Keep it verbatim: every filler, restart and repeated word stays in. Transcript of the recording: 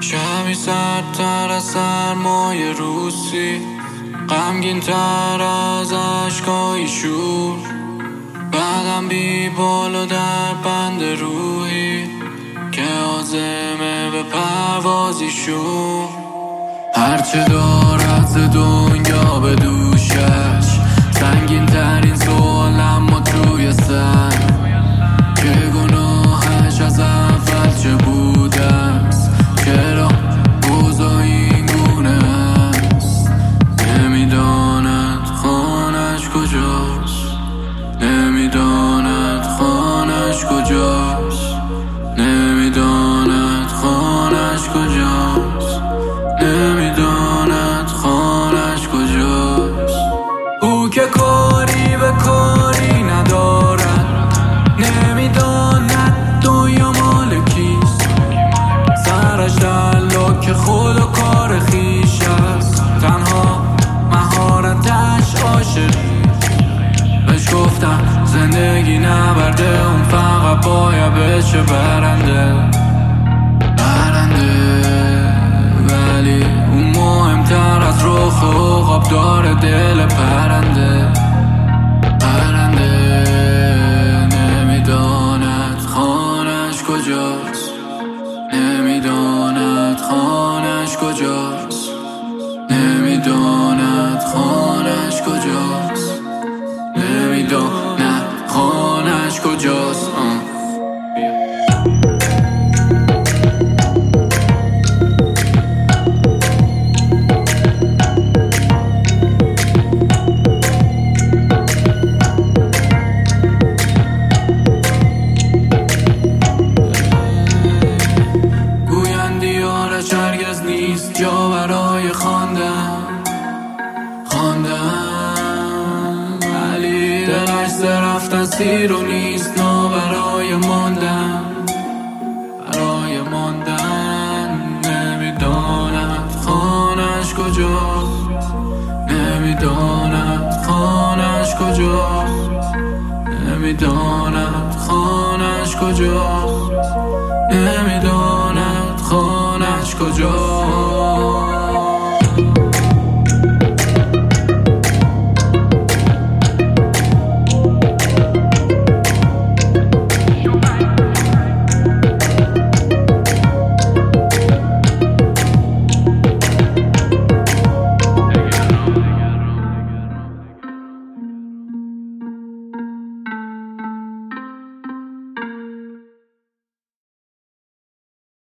شبی سردتر از سرمای روسی، غمگین تر از اشکای شور، بعدم بی بال و در بند روحی که عازمه به پروازی شور. هرچه دارد ز دنیا به دوشش، سنگین ترین سوال اما توی سر که گناهش از اول چه بوده است، چرا اوضاع این گونه است. نمیداند خانش کجاست، نمیداند خانش کجاست، نمیداند خانش کجاست، نمیداند خانش کجاست. او که کاری به کاری ندارد، نمیداند دنیا مال کیست، سرش در لاک خود و کار خیش است، تنها مهارتش عاشقی. بهش گفتم زندگی نبرده، اون فقط باید بشه برنده برنده ولی اون مهمتر از رخ عقاب داره دل پرنده پرنده. نمیداند خانش کجاست، نمیداند خانش کجاست، نمیداند خانش کجاست، نمیداند خانش کجاست. هرگز نیست جا برای خواندن خواندن ولی دلش ز رفتن سیر و نیست نا برای ماندن برای ماندن. نمیداند خانش کجاست، نمیداند خانش کجاست، نمیداند خانش کجاست.